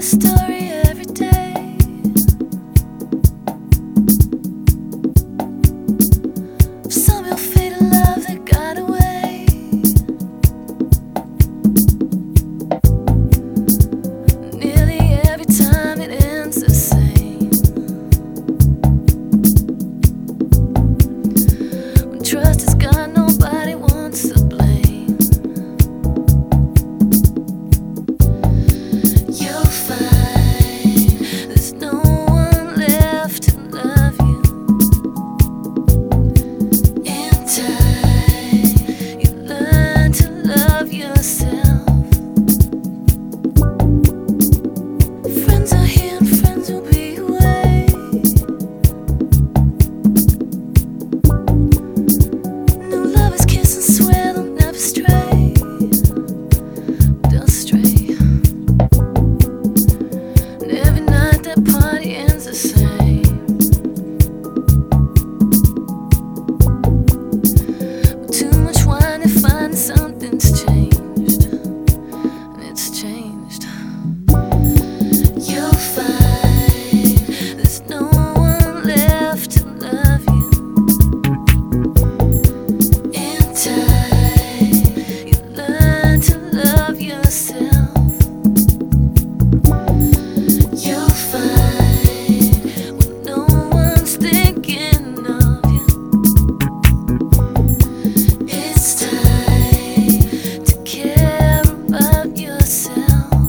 story every day. Some ill fated love that got away. Nearly every time it ends the same. When trust is gone, nobody wants to blame. You'll find there's no one left to love you. In time, you learn to love yourself. Friends are here and friends will be away. New lovers kiss and swear they'll never stray. They'll stray. And every night that party ends the same. With too much wine, they find something's changed. And it's changed. You'll find there's no one left to love you. In time, you learn to love yourself. You'll find when no one's thinking of you, it's time to care about yourself.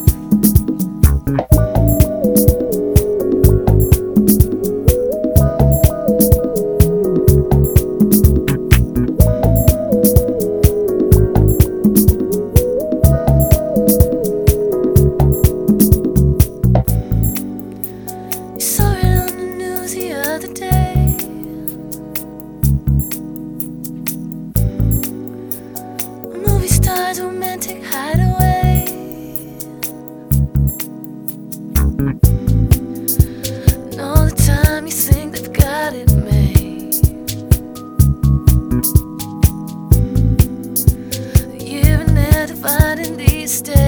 You saw it on the news the other day. A movie star's romantic hideaway. And all the time you think they've got it made. You're in there dividing these days.